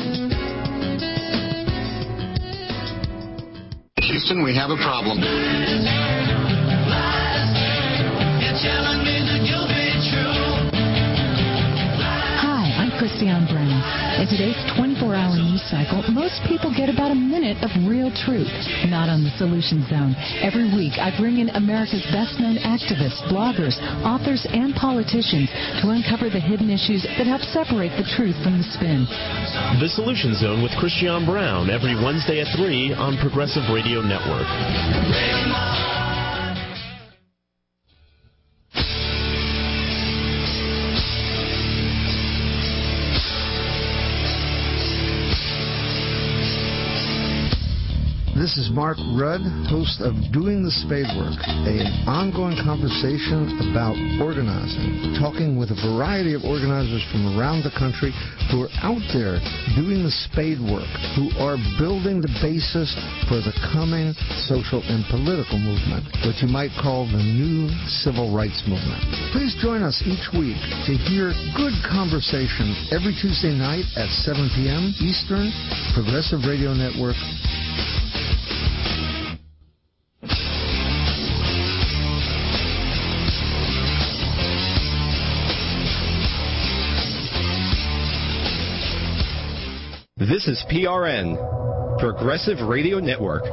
Houston, we have a problem. Christiane Brown. In today's twenty-four hour news cycle, most people get about a minute of real truth. Not on the Solution Zone. Every week, I bring in America's best-known activists, bloggers, authors, and politicians to uncover the hidden issues that help separate the truth from the spin. The Solution Zone with Christiane Brown every Wednesday at three on Progressive Radio Network. This is Mark Rudd, host of Doing the Spadework, an ongoing conversation about organizing, talking with a variety of organizers from around the country who are out there doing the spadework, who are building the basis for the coming social and political movement, what you might call the new civil rights movement. Please join us each week to hear good conversation every Tuesday night at seven p.m. Eastern, Progressive Radio Network. This is P R N, Progressive Radio Network.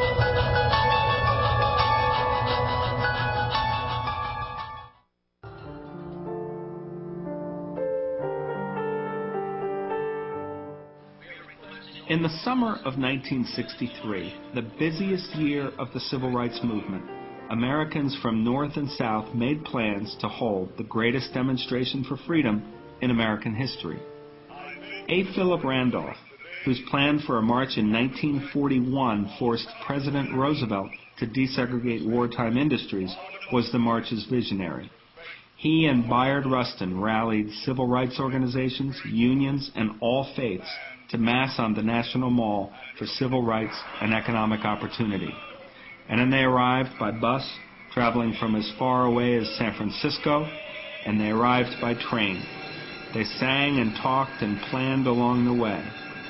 In the summer of nineteen sixty-three, the busiest year of the Civil Rights Movement, Americans from North and South made plans to hold the greatest demonstration for freedom in American history. A. Philip Randolph, whose plan for a march in nineteen forty-one forced President Roosevelt to desegregate wartime industries, was the march's visionary. He and Bayard Rustin rallied civil rights organizations, unions, and all faiths to mass on the National Mall for civil rights and economic opportunity. And then they arrived by bus, traveling from as far away as San Francisco, and they arrived by train. They sang and talked and planned along the way.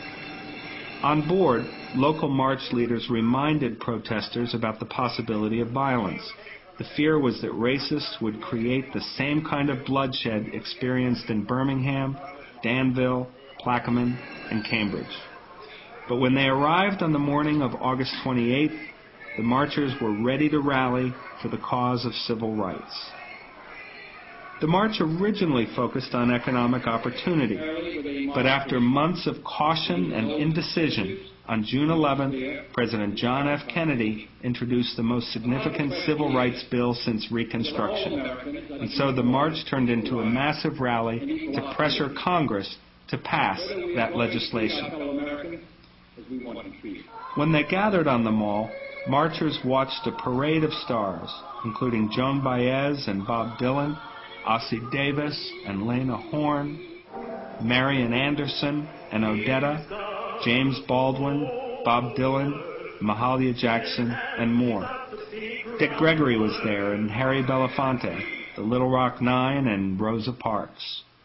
On board, local march leaders reminded protesters about the possibility of violence. The fear was that racists would create the same kind of bloodshed experienced in Birmingham, Danville, Plaquemine, and Cambridge. But when they arrived on the morning of August twenty-eighth, the marchers were ready to rally for the cause of civil rights. The march originally focused on economic opportunity, but after months of caution and indecision, on June eleventh, President John F. Kennedy introduced the most significant civil rights bill since Reconstruction. And so the march turned into a massive rally to pressure Congress to pass that legislation. When they gathered on the Mall, marchers watched a parade of stars, including Joan Baez and Bob Dylan, Ossie Davis and Lena Horne, Marian Anderson and Odetta, James Baldwin, Bob Dylan, Mahalia Jackson, and more. Dick Gregory was there, and Harry Belafonte, the Little Rock Nine, and Rosa Parks.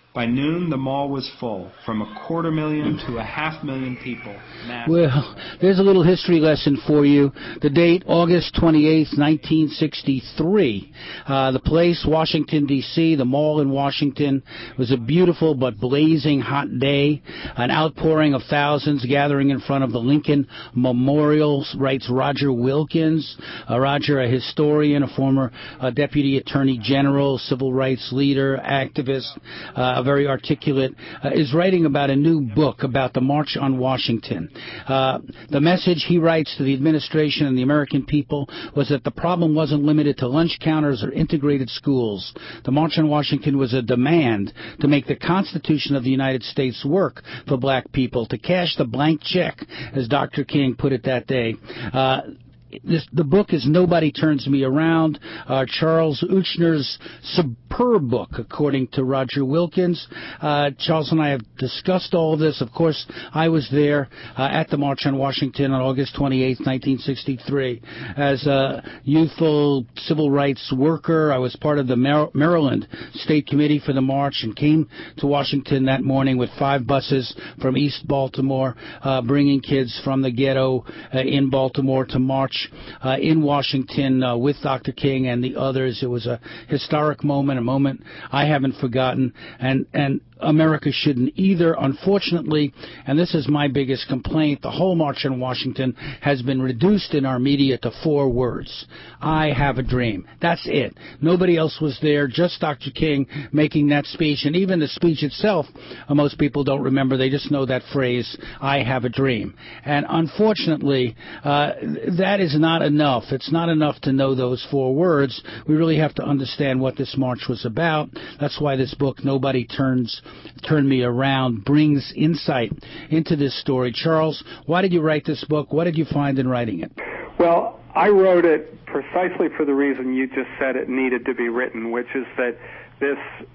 By noon, the mall was full, from a quarter million to a half million people. Massive. Well, there's a little history lesson for you. The date, August twenty-eighth, nineteen sixty-three. Uh, the place, Washington, D C, the mall in Washington, was a beautiful but blazing hot day. An outpouring of thousands gathering in front of the Lincoln Memorial, writes Roger Wilkins. Uh, Roger, a historian, a former uh, deputy attorney general, civil rights leader, activist, uh, very articulate, uh, is writing about a new book about the March on Washington. Uh, the message he writes to the administration and the American people was that the problem wasn't limited to lunch counters or integrated schools. The March on Washington was a demand to make the Constitution of the United States work for black people, to cash the blank check, as Doctor King put it that day. Uh, This, the book is Nobody Turns Me Around, uh, Charles Uchner's superb book, according to Roger Wilkins. Uh, Charles and I have discussed all of this. Of course, I was there uh, at the March on Washington on August twenty-eighth, nineteen sixty-three. As a youthful civil rights worker, I was part of the Mar- Maryland State Committee for the march and came to Washington that morning with five buses from East Baltimore, uh, bringing kids from the ghetto uh, in Baltimore to march Uh, in Washington uh, with Doctor King and the others. It was a historic moment, a moment I haven't forgotten, and and America shouldn't either. Unfortunately, and this is my biggest complaint, the whole March on Washington has been reduced in our media to four words. I have a dream. That's it. Nobody else was there, just Doctor King making that speech. And even the speech itself, uh, most people don't remember. They just know that phrase, I have a dream. And unfortunately, uh, that is not enough. It's not enough to know those four words. We really have to understand what this march was about. That's why this book, Nobody Turns Turn Me Around, brings insight into this story. Charles, why did you write this book? What did you find in writing it? Well, I wrote it precisely for the reason you just said it needed to be written, which is that this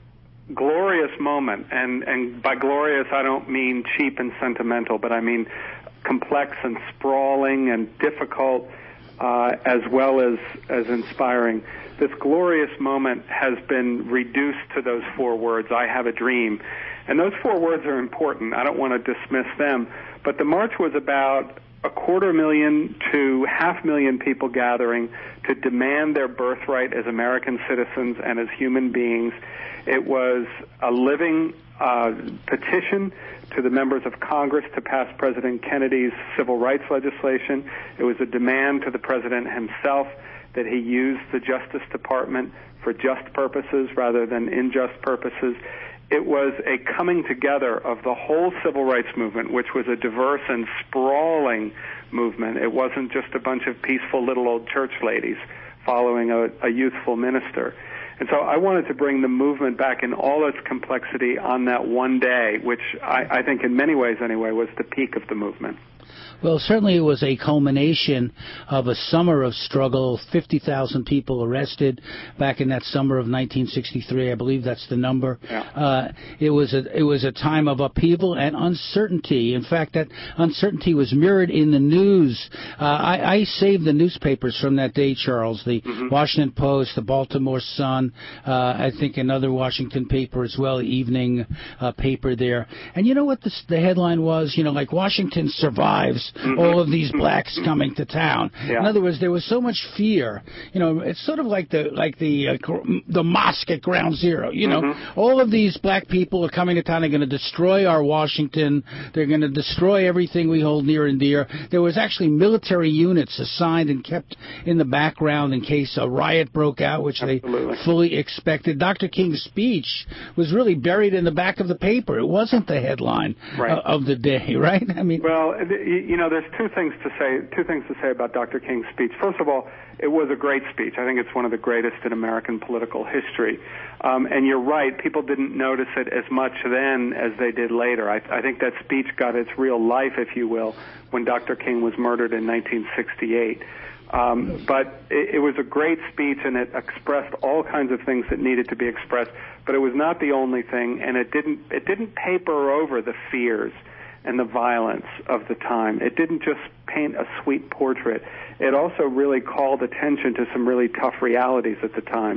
glorious moment, and, and by glorious I don't mean cheap and sentimental, but I mean complex and sprawling and difficult, uh, as well as, as inspiring. This glorious moment has been reduced to those four words, I have a dream. And those four words are important. I don't want to dismiss them. But the march was about a quarter million to half million people gathering to demand their birthright as American citizens and as human beings. It was a living uh, petition to the members of Congress to pass President Kennedy's civil rights legislation. It was a demand to the president himself that he use the Justice Department for just purposes rather than unjust purposes. It was a coming together of the whole civil rights movement, which was a diverse and sprawling movement. It wasn't just a bunch of peaceful little old church ladies following a, a youthful minister. And so I wanted to bring the movement back in all its complexity on that one day, which I, I think in many ways anyway was the peak of the movement. Well, certainly it was a culmination of a summer of struggle. fifty thousand people arrested back in that summer of nineteen sixty-three. I believe that's the number. Yeah. Uh, it was a it was a time of upheaval and uncertainty. In fact, that uncertainty was mirrored in the news. Uh, I, I saved the newspapers from that day, Charles. The mm-hmm. Washington Post, the Baltimore Sun, uh, I think another Washington paper as well, evening uh, paper there. And you know what the, the headline was? You know, like Washington survives mm-hmm. all of these blacks coming to town. Yeah. In other words, there was so much fear. You know, it's sort of like the like the uh, the mosque at Ground Zero. You know, mm-hmm. all of these black people are coming to town. They're going to destroy our Washington. They're going to destroy everything we hold near and dear. There was actually military units assigned and kept in the background in case a riot broke out, which Absolutely. they fully expected. Doctor King's speech was really buried in the back of the paper. It wasn't the headline right. uh, of the day, right? I mean, well, you know, there's two things to say. Two things to say about Doctor King's speech. First of all, it was a great speech. I think it's one of the greatest in American political history. Um, and you're right, people didn't notice it as much then as they did later. I, I think that speech got its real life, if you will, when Doctor King was murdered in nineteen sixty-eight. Um, but it, it was a great speech, and it expressed all kinds of things that needed to be expressed. But it was not the only thing, and it didn't it didn't paper over the fears and the violence of the time. It didn't just paint a sweet portrait. It also really called attention to some really tough realities at the time.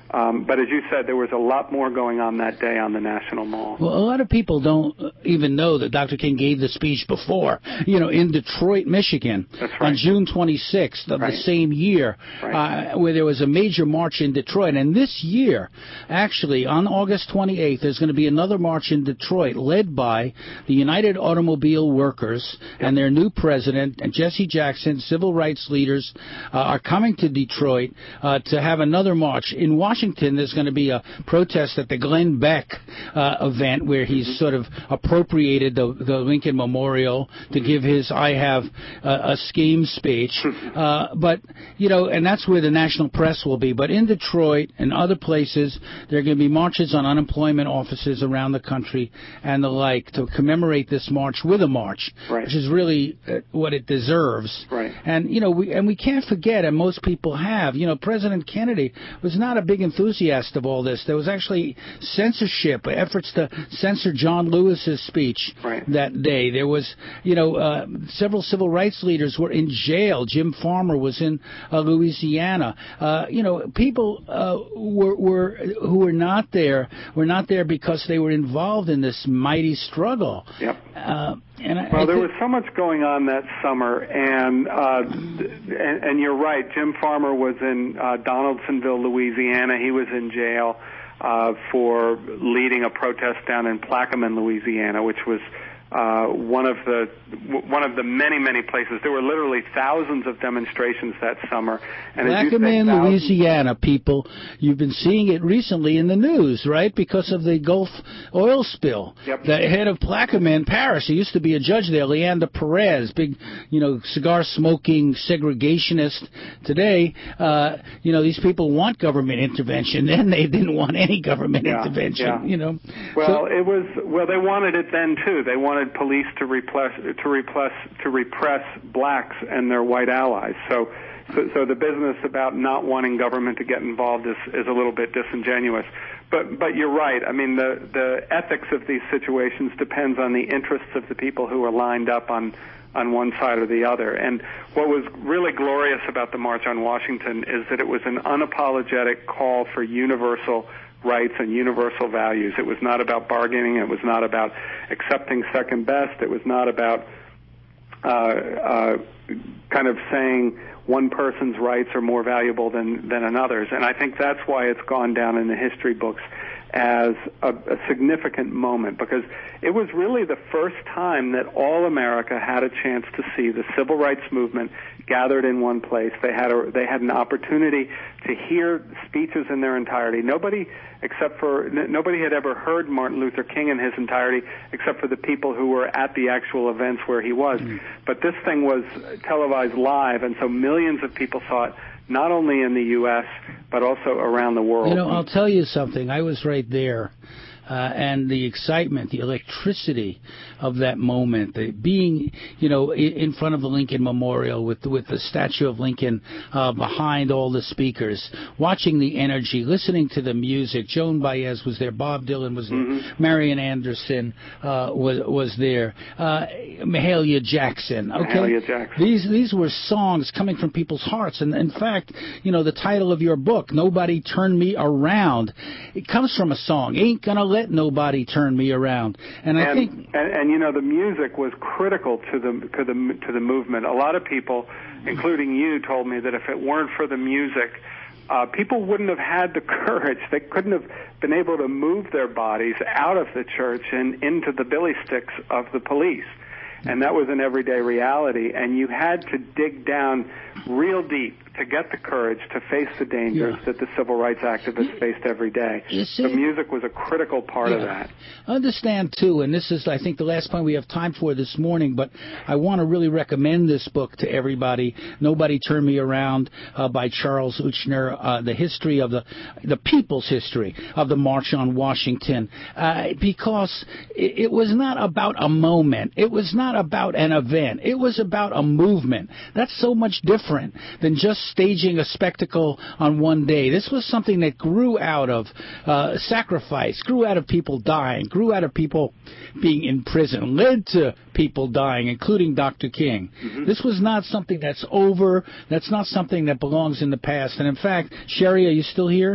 Um, but as you said, there was a lot more going on that day on the National Mall. Well, a lot of people don't even know that Doctor King gave the speech before, you know, in Detroit, Michigan, That's right. on June twenty-sixth of Right. the same year, Right. uh, where there was a major march in Detroit. And this year, actually, on August twenty-eighth, there's going to be another march in Detroit led by the United Automobile Workers and their new president, and Jesse Jackson. Civil rights leaders uh, are coming to Detroit uh, to have another march. In Washington, there's going to be a protest at the Glenn Beck uh, event where he's sort of appropriated the, the Lincoln Memorial to give his I Have uh, a Scheme speech. Uh, but, you know, and that's where the national press will be. But in Detroit and other places, there are going to be marches on unemployment offices around the country and the like to commemorate this march with a march, Right. which is really uh, what it deserves. Right. And, you know, we, and we can't forget, and most people have, you know, President Kennedy was not a big enthusiast of all this. There was actually censorship, efforts to censor John Lewis's speech Right. that day. There was, you know, uh, several civil rights leaders were in jail. Jim Farmer was in uh, Louisiana. Uh, you know, people uh, were, were who were not there were not there because they were involved in this mighty struggle. Yep. Uh, and I, well, I there think, was so much going on that summer, and uh, and, and you're right. Jim Farmer was in uh, Donaldsonville, Louisiana. He was in jail uh, for leading a protest down in Plaquemine, Louisiana, which was uh, one of the one of the many many places. There were literally thousands of demonstrations that summer. And as you say, Plaquemine, thousands- Louisiana, people, you've been seeing it recently in the news, right? Because of the Gulf oil spill. Yep. The head of Plaquemine, Paris, he used to be a judge there, Leander Perez, big, you know, cigar-smoking segregationist. Today, uh, you know, these people want government intervention. Then they didn't want any government Yeah, intervention, yeah. you know. Well, So- it was well. They wanted it then too. They wanted police to repress to repress to repress blacks and their white allies. So, so, so the business about not wanting government to get involved is is a little bit disingenuous. But but you're right. I mean, the the ethics of these situations depends on the interests of the people who are lined up on on one side or the other. And what was really glorious about the March on Washington is that it was an unapologetic call for universal rights and universal values. It was not about bargaining. It was not about accepting second best. It was not about uh, uh, kind of saying one person's rights are more valuable than, than another's. And I think that's why it's gone down in the history books as a, a significant moment, because it was really the first time that all America had a chance to see the civil rights movement gathered in one place. They had a, they had an opportunity to hear speeches in their entirety. Nobody except for n- nobody had ever heard Martin Luther King in his entirety, except for the people who were at the actual events where he was. Mm. But this thing was televised live, and so millions of people saw it, not only in the U S but also around the world. You know, I'll tell you something. I was right there. Uh, and the excitement, the electricity of that moment, the being, you know, in, in front of the Lincoln Memorial with with the statue of Lincoln uh, behind all the speakers, watching the energy, listening to the music. Joan Baez was there, Bob Dylan was there, mm-hmm. Marian Anderson uh, was was there, uh, Mahalia Jackson. Okay, Mahalia Jackson. These these were songs coming from people's hearts, and in fact, you know, the title of your book, "Nobody Turned Me Around," it comes from a song. Ain't gonna let Let nobody turn me around, and I and, think, and, and you know, the music was critical to the to the to the movement. A lot of people, including you, told me that if it weren't for the music, uh, people wouldn't have had the courage. They couldn't have been able to move their bodies out of the church and into the billy sticks of the police. And that was an everyday reality, and you had to dig down real deep to get the courage to face the dangers yeah. that the civil rights activists faced every day. See, the music was a critical part yeah. of that. Understand, too, and this is, I think, the last point we have time for this morning, but I want to really recommend this book to everybody, Nobody Turned Me Around, uh, by Charles Uchner, uh, the history of the, the people's history of the March on Washington, uh, because it, it was not about a moment. It was not about an event. It was about a movement. That's so much different than just staging a spectacle on one day. This was something that grew out of uh, sacrifice, grew out of people dying, grew out of people being in prison, led to people dying, including Doctor King. Mm-hmm. This was not something that's over. That's not something that belongs in the past. And in fact, Sherry, are you still here?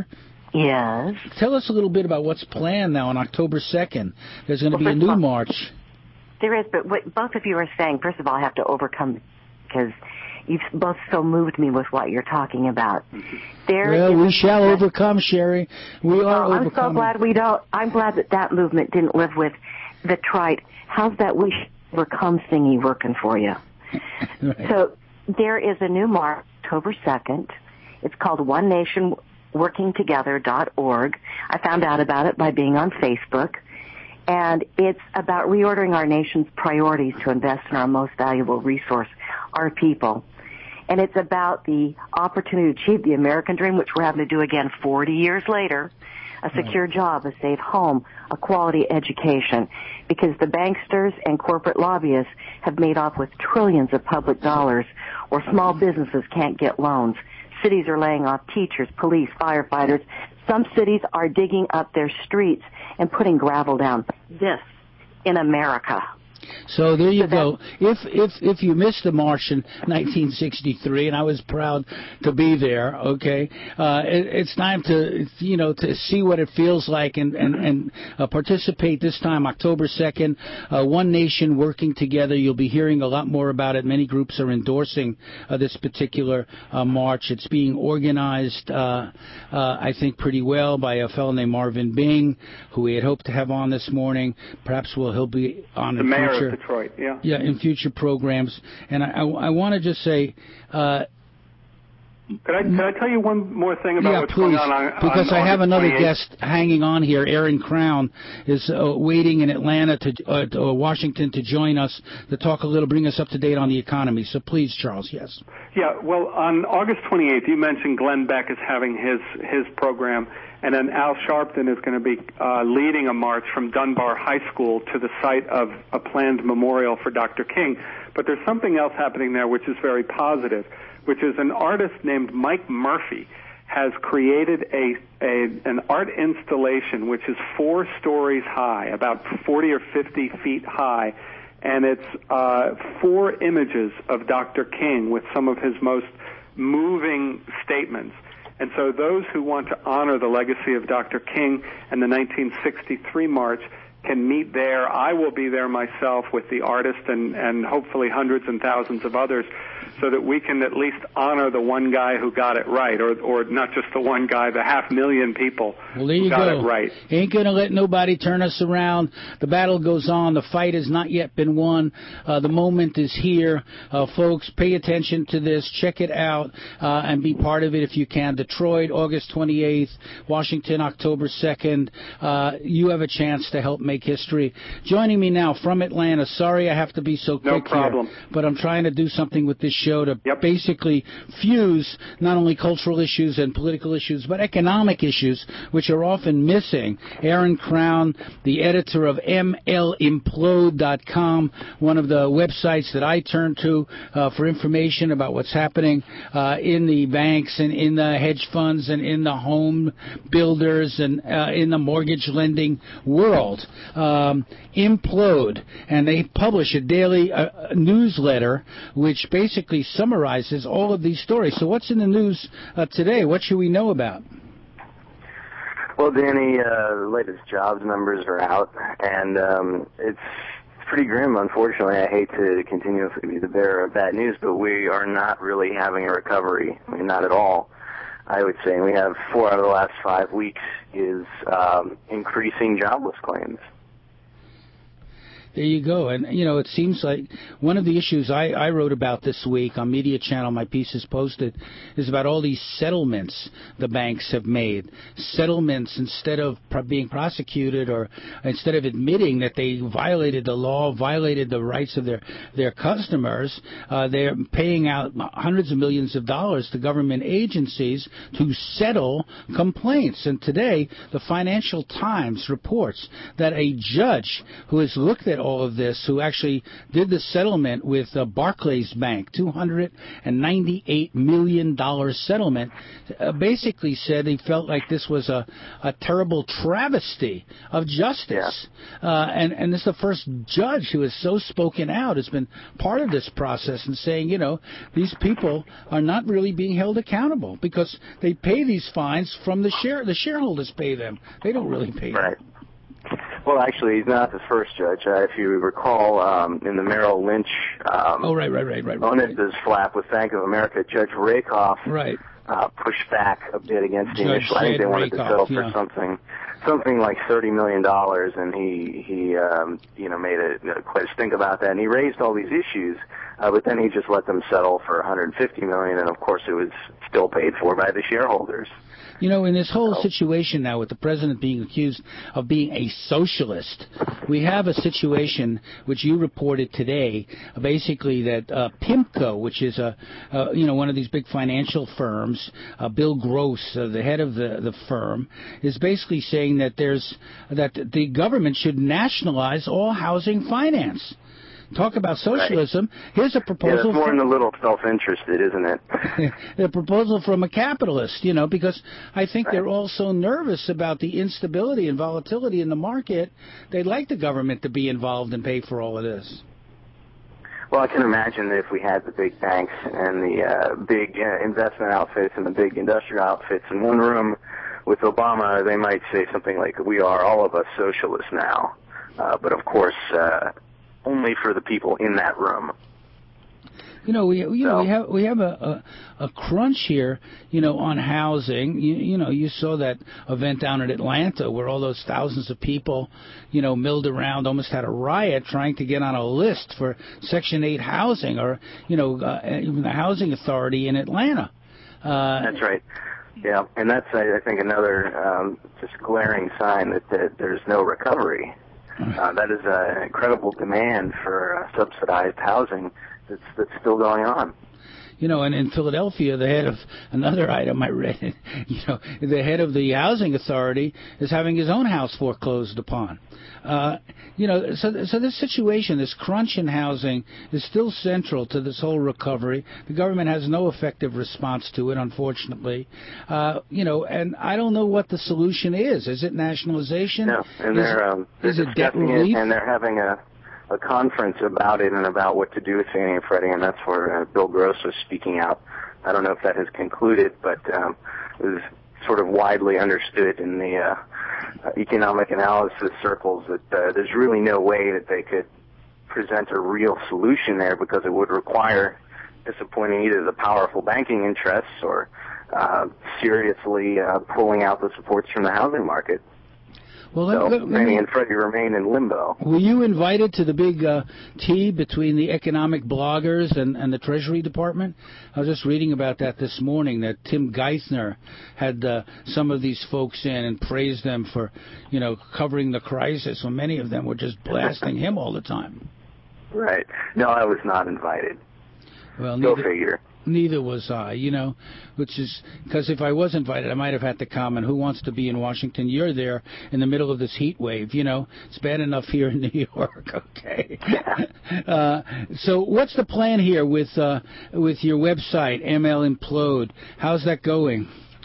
Yes. Tell us a little bit about what's planned now on October second. There's going to Well, be a new all, march. There is, but what both of you are saying, first of all, I have to overcome because you've both so moved me with what you're talking about. There well, is we shall overcome, Sherry. We are oh, I'm overcoming. so glad we don't. I'm glad that that movement didn't live with the trite, how's that we shall overcome thingy working for you? Right. So there is a new march, October second. It's called one nation working together dot org. I found out about it by being on Facebook. And it's about reordering our nation's priorities to invest in our most valuable resource, our people. And it's about the opportunity to achieve the American dream, which we're having to do again forty years later, a secure job, a safe home, a quality education, because the banksters and corporate lobbyists have made off with trillions of public dollars, or small businesses can't get loans. Cities are laying off teachers, police, firefighters. Some cities are digging up their streets and putting gravel down. This in America. So there you go. If if if you missed the march in nineteen sixty-three, and I was proud to be there, okay, uh, it, it's time to you know to see what it feels like and and and uh, participate this time, October second. Uh, One Nation working together. You'll be hearing a lot more about it. Many groups are endorsing uh, this particular uh, march. It's being organized, uh, uh, I think, pretty well by a fellow named Marvin Bing, who we had hoped to have on this morning. Perhaps we'll he'll be on the in mayor future. Of Detroit, yeah. Yeah, in future programs. And I, I, I want to just say... Uh, could, I, could I tell you one more thing about yeah, what's please, going on on because on I have another twenty-eighth? guest hanging on here. Aaron Crown is uh, waiting in Atlanta to uh, to, uh, Washington to join us to talk a little, bring us up to date on the economy. So please, Charles, yes. Yeah, well, on August twenty-eighth, you mentioned Glenn Beck is having his, his program, and then Al Sharpton is going to be uh, leading a march from Dunbar High School to the site of a planned memorial for Doctor King. But there's something else happening there which is very positive, which is an artist named Mike Murphy has created a, a an art installation which is four stories high, about forty or fifty feet high, and it's uh, four images of Doctor King with some of his most moving statements. And so those who want to honor the legacy of Doctor King and the nineteen sixty-three march can meet there. I will be there myself with the artist and, and hopefully hundreds and thousands of others, so that we can at least honor the one guy who got it right, or or not just the one guy, the half million people well, there you who got go. it right. Ain't going to let nobody turn us around. The battle goes on. The fight has not yet been won. Uh, the moment is here. Uh, folks, pay attention to this. Check it out uh, and be part of it if you can. Detroit, August twenty-eighth. Washington, October second. Uh, you have a chance to help make history. Joining me now from Atlanta. Sorry I have to be so quick no problem. here, but I'm trying to do something with this show to yep. basically fuse not only cultural issues and political issues, but economic issues, which are often missing. Aaron Crown, the editor of M L implode dot com, one of the websites that I turn to uh, for information about what's happening uh, in the banks and in the hedge funds and in the home builders and uh, in the mortgage lending world. Um, Implode, and they publish a daily uh, newsletter which basically summarizes all of these stories. So what's in the news uh, today? What should we know about? Well, Danny, uh, the latest jobs numbers are out, and um, it's pretty grim, unfortunately. I hate to continuously be the bearer of bad news, but we are not really having a recovery. I mean, not at all, I would say. We have four out of the last five weeks is um, increasing jobless claims. There you go. And, you know, it seems like one of the issues I, I wrote about this week on Media Channel, my piece is posted, is about all these settlements the banks have made. Settlements instead of pro- being prosecuted or instead of admitting that they violated the law, violated the rights of their, their customers, uh, they're paying out hundreds of millions of dollars to government agencies to settle complaints. And today, the Financial Times reports that a judge who has looked at all of this, who actually did the settlement with uh, Barclays Bank, two hundred ninety-eight million dollars settlement, uh, basically said he felt like this was a, a terrible travesty of justice. Yeah. Uh, and, and this is the first judge who has so spoken out, has been part of this process and saying, you know, these people are not really being held accountable because they pay these fines from the share the shareholders pay them. They don't really pay them. Right. Well, actually, he's not the first judge. Uh, if you recall, um, in the Merrill Lynch um, oh, right, right, right, right, right, bonuses right. flap with Bank of America, Judge Rakoff right. uh, pushed back a bit against the Judge initial. I think they wanted Rakoff, to settle yeah. for something, something like thirty million dollars, and he he um, you know made a, a quite a stink about that, and he raised all these issues, uh, but then he just let them settle for one hundred fifty million dollars, and of course it was still paid for by the shareholders. You know, in this whole situation now with the president being accused of being a socialist, we have a situation which you reported today, basically that uh, PIMCO, which is a, uh, you know, one of these big financial firms, uh, Bill Gross, uh, the head of the, the firm, is basically saying that there's that the government should nationalize all housing finance. Talk about socialism. Right. Here's a proposal. Yeah, it's more from, than a little self-interested, isn't it? a proposal from a capitalist, you know, because I think right. they're all so nervous about the instability and volatility in the market. They'd like the government to be involved and pay for all of this. Well, I can imagine that if we had the big banks and the uh, big uh, investment outfits and the big industrial outfits in one room with Obama, they might say something like, we are all of us socialists now. Uh, but, of course, uh, only for the people in that room. You know, we you know we have we have a, a a crunch here, you know, on housing. You, you know, you saw that event down in Atlanta where all those thousands of people, you know, milled around, almost had a riot trying to get on a list for Section eight housing, or you know, uh, even the housing authority in Atlanta. Uh, That's right. Yeah, and that's I think another um, just glaring sign that, that there's no recovery. Uh, that is uh, an incredible demand for uh, subsidized housing that's, that's still going on. You know, and in Philadelphia, the head of another item I read, you know, the head of the housing authority is having his own house foreclosed upon. Uh, you know, so so this situation, this crunch in housing, is still central to this whole recovery. The government has no effective response to it, unfortunately. Uh, you know, and I don't know what the solution is. Is it nationalization? No, and is they're, um, they're is it debt discussing relief? it, and they're having a a conference about it and about what to do with Fannie and Freddie, and that's where uh, Bill Gross was speaking out. I don't know if that has concluded, but um, it was sort of widely understood in the uh, uh, economic analysis circles that uh, there's really no way that they could present a real solution there, because it would require disappointing either the powerful banking interests or uh, seriously uh, pulling out the supports from the housing market. Well, so let, let, Fannie let and Freddie remain in limbo. Were you invited to the big uh, tea between the economic bloggers and, and the Treasury Department? I was just reading about that this morning, that Tim Geithner had uh, some of these folks in and praised them for, you know, covering the crisis, when many of them were just blasting him all the time. Right. No, I was not invited. Well, Go neither, figure. Neither was I, you know, which is because if I was invited, I might have had to comment, who wants to be in Washington? You're there in the middle of this heat wave, you know. It's bad enough here in New York, okay? uh, so what's the plan here with uh, with your website, M L Implode? How's that going?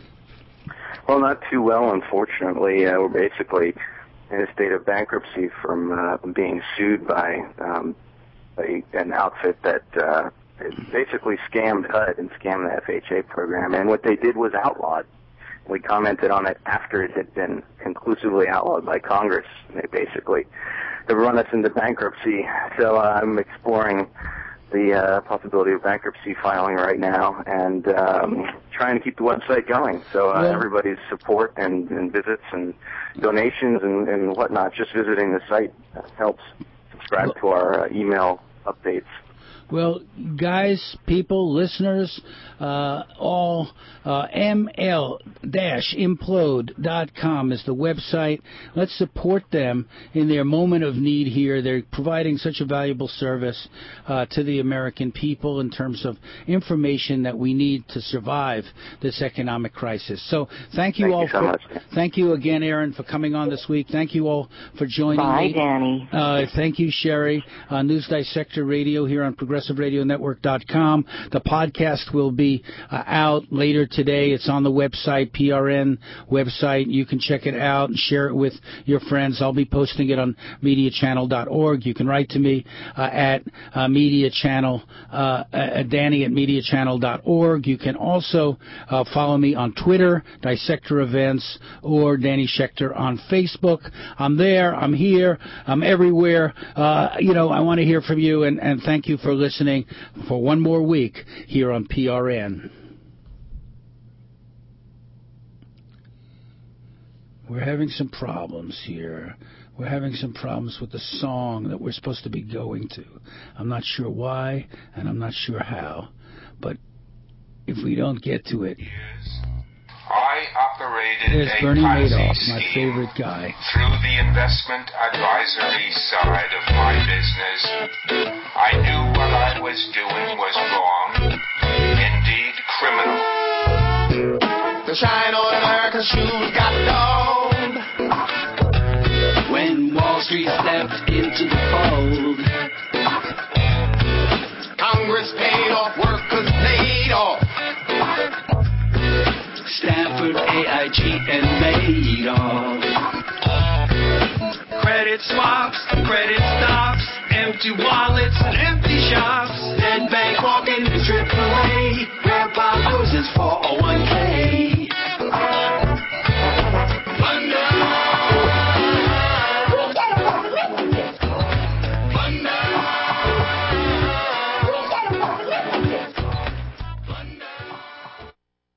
Well, not too well, unfortunately. Uh, we're basically in a state of bankruptcy from uh, being sued by um, a, an outfit that uh, basically scammed H U D and scammed the F H A program. And what they did was outlawed. We commented on it after it had been conclusively outlawed by Congress. They basically have run us into bankruptcy. So uh, I'm exploring the uh, possibility of bankruptcy filing right now and um, trying to keep the website going. So uh, yeah. everybody's support and, and visits and donations and, and whatnot, just visiting the site helps. Subscribe well, to our uh, email updates. Well, guys, people, listeners, uh, all, uh, M L implode dot com is the website. Let's support them in their moment of need here. They're providing such a valuable service uh, to the American people in terms of information that we need to survive this economic crisis. So thank you thank all you so for, much. Thank you again, Aaron, for coming on this week. Thank you all for joining Bye, me. Bye, Danny. Uh, thank you, Sherry. Uh, News Dissector Radio here on Progressive Radio Network dot com. The podcast will be uh, out later today. It's on the website, P R N website. You can check it out and share it with your friends. I'll be posting it on media channel dot org. You can write to me uh, at uh, Media Channel, uh, at Danny at media channel dot org. You can also uh, follow me on Twitter, Dissector Events, or Danny Schechter on Facebook. I'm there. I'm here. I'm everywhere. Uh, you know, I want to hear from you, and, and thank you for listening for one more week here on P R N. We're having some problems here. We're having some problems with the song that we're supposed to be going to. I'm not sure why, and I'm not sure how. But if we don't get to it... I operated There's a Bernie Ponzi Madoff, my scheme favorite guy. through the investment advisory side of my business. I knew what I was doing was wrong, indeed criminal. The shine on America's shoes got dulled when Wall Street stepped into the fold. Congress paid off, workers paid off. Stanford, A I G, and Madoff. Credit swaps, credit stops, empty wallets and empty shops. Then bank walking, triple A. Grandpa loses four oh one k.